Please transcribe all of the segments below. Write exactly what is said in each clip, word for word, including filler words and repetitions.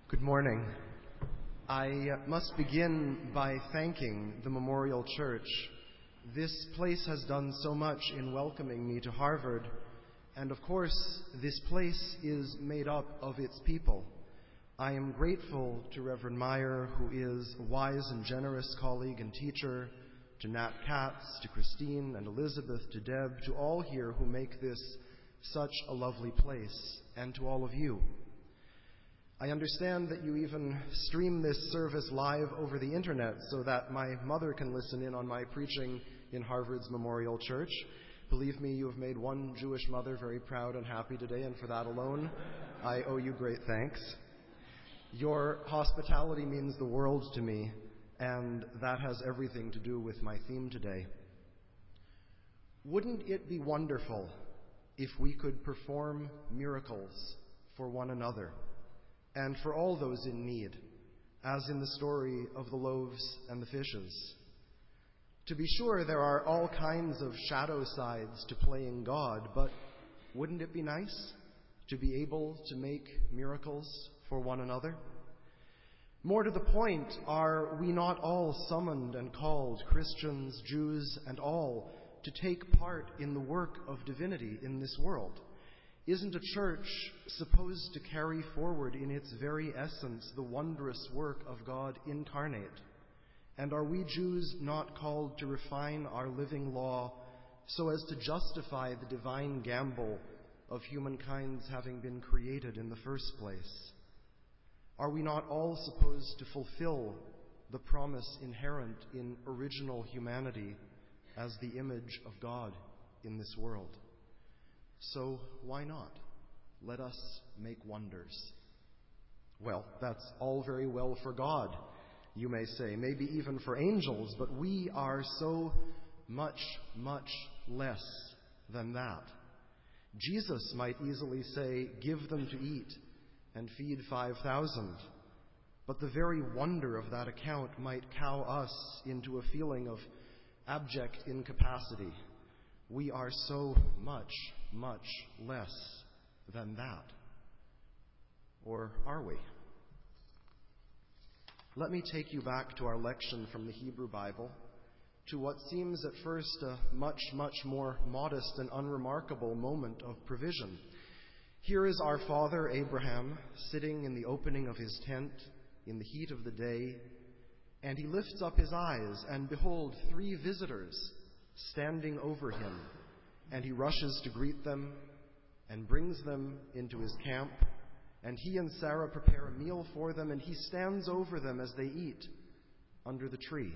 Good morning. I must begin by thanking the Memorial Church. This place has done so much in welcoming me to Harvard, and of course, this place is made up of its people. I am grateful to Reverend Meyer, who is a wise and generous colleague and teacher, to Nat Katz, to Christine and Elizabeth, to Deb, to all here who make this such a lovely place, and to all of you. I understand that you even stream this service live over the internet so that my mother can listen in on my preaching in Harvard's Memorial Church. Believe me, you have made one Jewish mother very proud and happy today, and for that alone, I owe you great thanks. Your hospitality means the world to me, and that has everything to do with my theme today. Wouldn't it be wonderful if we could perform miracles for one another and for all those in need, as in the story of the loaves and the fishes? To be sure, there are all kinds of shadow sides to playing God, but wouldn't it be nice to be able to make miracles for one another? More to the point, are we not all summoned and called, Christians, Jews, and all, to take part in the work of divinity in this world? Isn't a church supposed to carry forward in its very essence the wondrous work of God incarnate? And are we Jews not called to refine our living law so as to justify the divine gamble of humankind's having been created in the first place? Are we not all supposed to fulfill the promise inherent in original humanity as the image of God in this world? So why not? Let us make wonders. Well, that's all very well for God, you may say, maybe even for angels, but we are so much, much less than that. Jesus might easily say, give them to eat and feed five thousand. But the very wonder of that account might cow us into a feeling of abject incapacity. We are so much, much less than that. Or are we? Let me take you back to our lection from the Hebrew Bible, to what seems at first a much, much more modest and unremarkable moment of provision. Here is our father Abraham sitting in the opening of his tent in the heat of the day, and he lifts up his eyes, and behold, three visitors standing over him, and he rushes to greet them and brings them into his camp, and he and Sarah prepare a meal for them, and he stands over them as they eat under the tree.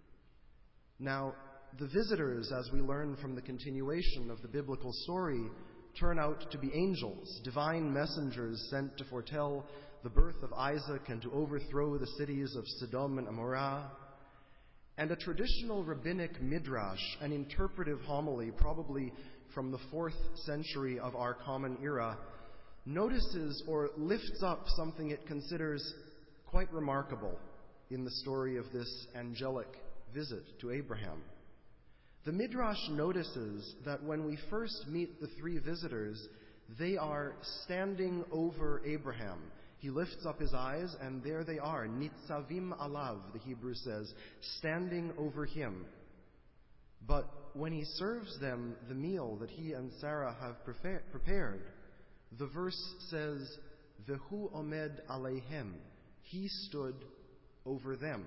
Now, the visitors, as we learn from the continuation of the biblical story, turn out to be angels, divine messengers sent to foretell the birth of Isaac and to overthrow the cities of Sodom and Amorah. And a traditional rabbinic midrash, an interpretive homily, probably from the fourth century of our common era, notices or lifts up something it considers quite remarkable in the story of this angelic visit to Abraham. The midrash notices that when we first meet the three visitors, they are standing over Abraham. He lifts up his eyes, and there they are, nitzavim alav, the Hebrew says, standing over him. But when he serves them the meal that he and Sarah have prepared, the verse says, Vehu omed aleihem, he stood over them.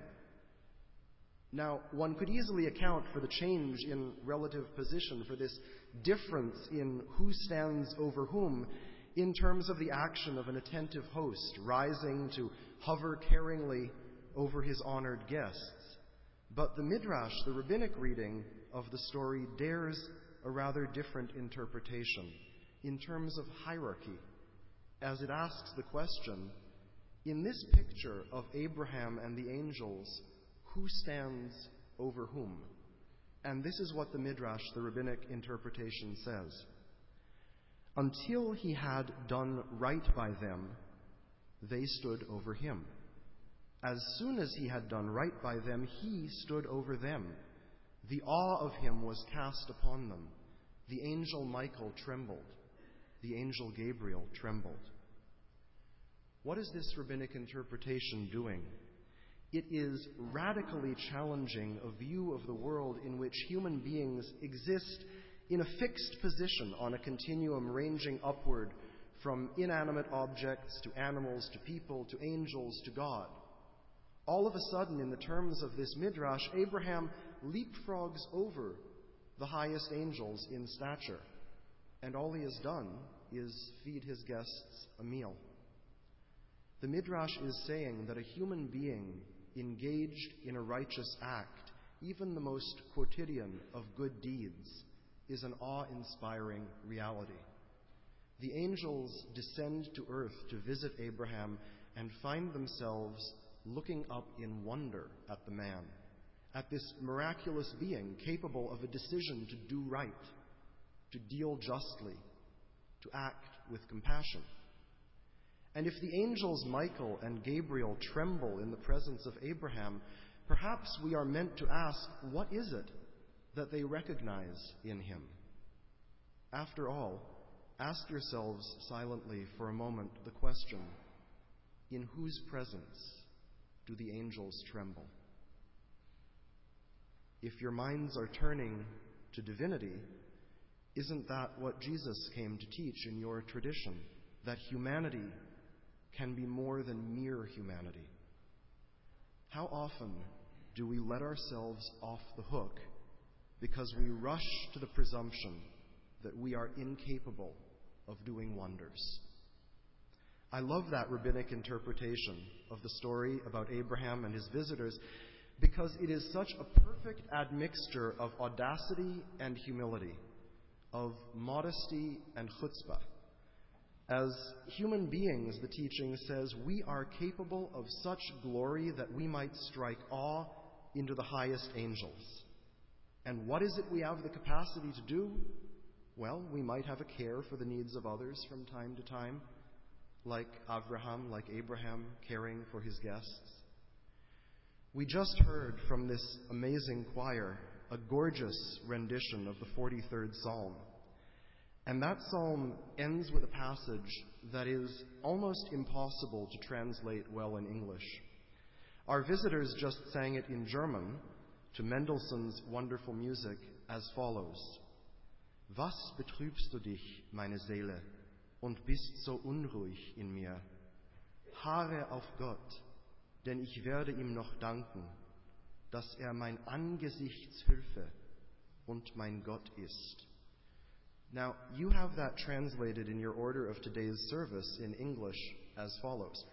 Now, one could easily account for the change in relative position, for this difference in who stands over whom, in terms of the action of an attentive host rising to hover caringly over his honored guests. But the midrash, the rabbinic reading of the story, dares a rather different interpretation in terms of hierarchy, as it asks the question, in this picture of Abraham and the angels, who stands over whom? And this is what the midrash, the rabbinic interpretation, says. Until he had done right by them, they stood over him. As soon as he had done right by them, he stood over them. The awe of him was cast upon them. The angel Michael trembled. The angel Gabriel trembled. What is this rabbinic interpretation doing? It is radically challenging a view of the world in which human beings exist in a fixed position on a continuum ranging upward from inanimate objects to animals to people to angels to God. All of a sudden, in the terms of this midrash, Abraham leapfrogs over the highest angels in stature, and all he has done is feed his guests a meal. The midrash is saying that a human being engaged in a righteous act, even the most quotidian of good deeds, is an awe-inspiring reality. The angels descend to earth to visit Abraham and find themselves looking up in wonder at the man, at this miraculous being capable of a decision to do right, to deal justly, to act with compassion. And if the angels Michael and Gabriel tremble in the presence of Abraham, perhaps we are meant to ask, what is it that they recognize in him? After all, ask yourselves silently for a moment the question, in whose presence do the angels tremble? If your minds are turning to divinity, isn't that what Jesus came to teach in your tradition, that humanity can be more than mere humanity? How often do we let ourselves off the hook because we rush to the presumption that we are incapable of doing wonders? I love that rabbinic interpretation of the story about Abraham and his visitors because it is such a perfect admixture of audacity and humility, of modesty and chutzpah. As human beings, the teaching says, we are capable of such glory that we might strike awe into the highest angels. And what is it we have the capacity to do? Well, we might have a care for the needs of others from time to time, like Avraham, like Abraham, caring for his guests. We just heard from this amazing choir a gorgeous rendition of the forty-third Psalm. And that psalm ends with a passage that is almost impossible to translate well in English. Our visitors just sang it in German to Mendelssohn's wonderful music as follows. Was betrübst du dich, meine Seele, und bist so unruhig in mir? Harre auf Gott, denn ich werde ihm noch danken, dass er mein Angesichtshilfe und mein Gott ist. Now, you have that translated in your order of today's service in English as follows.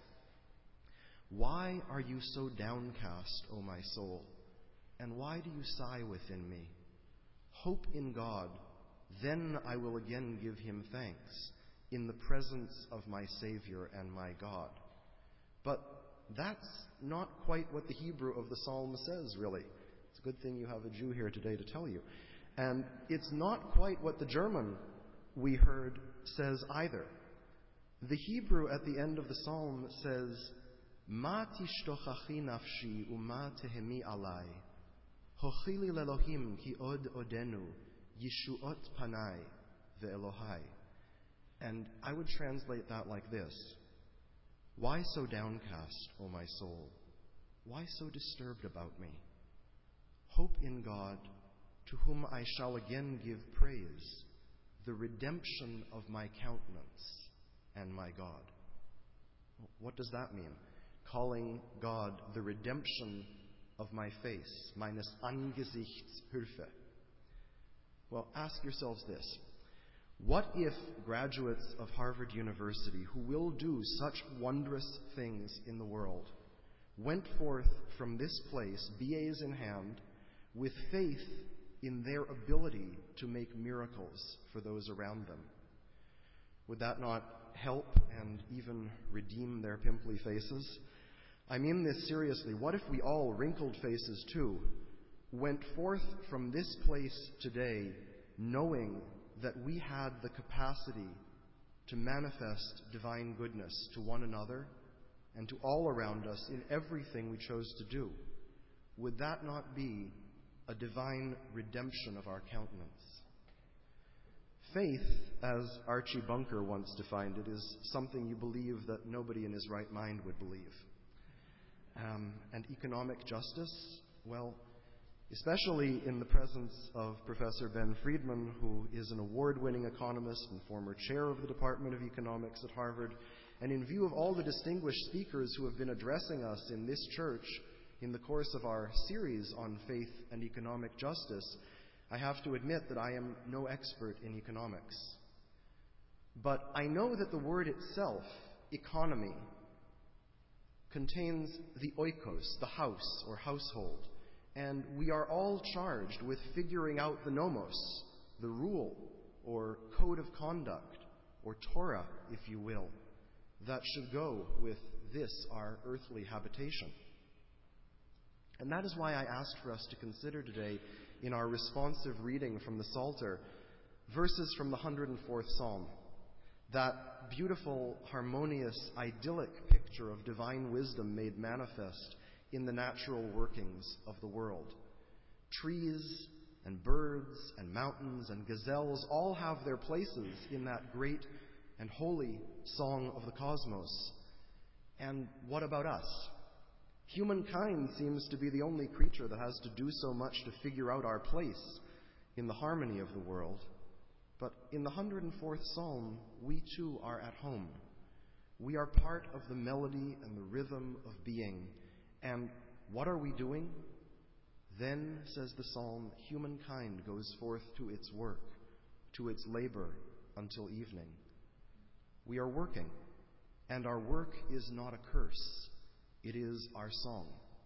Why are you so downcast, O my soul? And why do you sigh within me? Hope in God, then I will again give him thanks in the presence of my Savior and my God. But that's not quite what the Hebrew of the psalm says, really. It's a good thing you have a Jew here today to tell you. And it's not quite what the German we heard says either. The Hebrew at the end of the psalm says, Ma tishtochachi nafshi u'ma tehemi alai, hochili lelohim ki od odenu, yishuot panai ve'elohai. And I would translate that like this. Why so downcast, O my soul? Why so disturbed about me? Hope in God, to whom I shall again give praise, the redemption of my countenance and my God. What does that mean? Calling God the redemption of my face, meines Angesichts Hilfe. Well, ask yourselves this. What if graduates of Harvard University, who will do such wondrous things in the world, went forth from this place, B As in hand, with faith in their ability to make miracles for those around them? Would that not help and even redeem their pimply faces? I mean this seriously. What if we all, wrinkled faces too, went forth from this place today knowing that we had the capacity to manifest divine goodness to one another and to all around us in everything we chose to do? Would that not be a divine redemption of our countenance? Faith, as Archie Bunker once defined it, is something you believe that nobody in his right mind would believe. Um, and economic justice, well, especially in the presence of Professor Ben Friedman, who is an award-winning economist and former chair of the Department of Economics at Harvard, and in view of all the distinguished speakers who have been addressing us in this church in the course of our series on faith and economic justice, I have to admit that I am no expert in economics. But I know that the word itself, economy, contains the oikos, the house or household, and we are all charged with figuring out the nomos, the rule or code of conduct, or Torah, if you will, that should go with this, our earthly habitation. And that is why I asked for us to consider today, in our responsive reading from the Psalter, verses from the one hundred fourth Psalm, that beautiful, harmonious, idyllic picture of divine wisdom made manifest in the natural workings of the world. Trees and birds and mountains and gazelles all have their places in that great and holy song of the cosmos. And what about us? Humankind seems to be the only creature that has to do so much to figure out our place in the harmony of the world. But in the one hundred fourth Psalm, we too are at home. We are part of the melody and the rhythm of being. And what are we doing? Then, says the Psalm, humankind goes forth to its work, to its labor, until evening. We are working, and our work is not a curse. It is our song.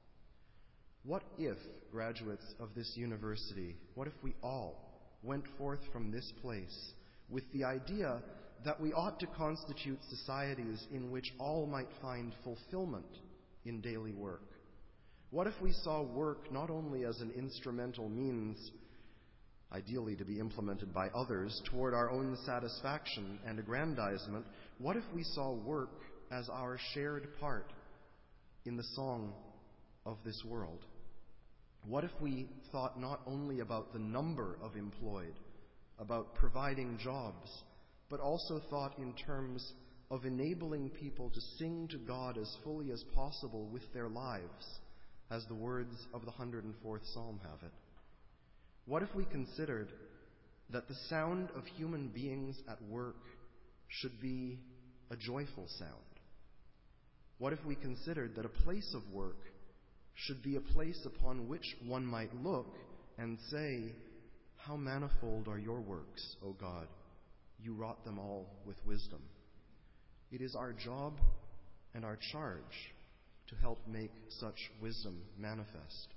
What if, graduates of this university, what if we all went forth from this place with the idea that we ought to constitute societies in which all might find fulfillment in daily work? What if we saw work not only as an instrumental means, ideally to be implemented by others, toward our own satisfaction and aggrandizement? What if we saw work as our shared part in the song of this world? What if we thought not only about the number of employed, about providing jobs, but also thought in terms of enabling people to sing to God as fully as possible with their lives, as the words of the one hundred fourth Psalm have it? What if we considered that the sound of human beings at work should be a joyful sound? What if we considered that a place of work should be a place upon which one might look and say, "How manifold are your works, O God! You wrought them all with wisdom." It is our job and our charge to help make such wisdom manifest.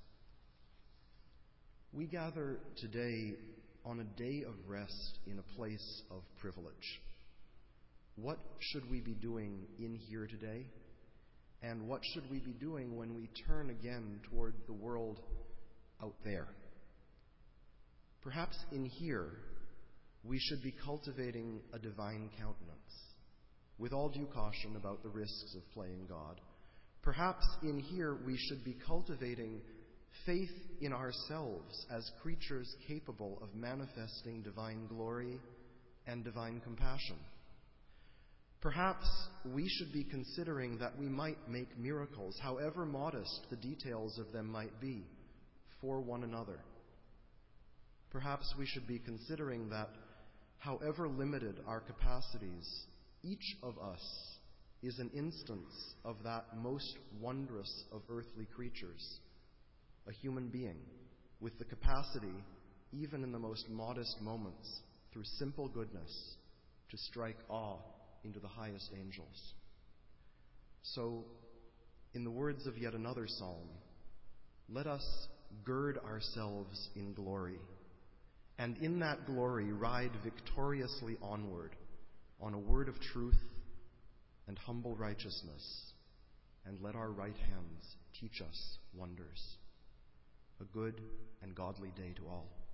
We gather today on a day of rest in a place of privilege. What should we be doing in here today? And what should we be doing when we turn again toward the world out there? Perhaps in here, we should be cultivating a divine countenance, with all due caution about the risks of playing God. Perhaps in here, we should be cultivating faith in ourselves as creatures capable of manifesting divine glory and divine compassion. Perhaps we should be considering that we might make miracles, however modest the details of them might be, for one another. Perhaps we should be considering that, however limited our capacities, each of us is an instance of that most wondrous of earthly creatures, a human being with the capacity, even in the most modest moments, through simple goodness, to strike awe into the highest angels. So, in the words of yet another psalm, let us gird ourselves in glory, and in that glory ride victoriously onward on a word of truth and humble righteousness, and let our right hands teach us wonders. A good and godly day to all.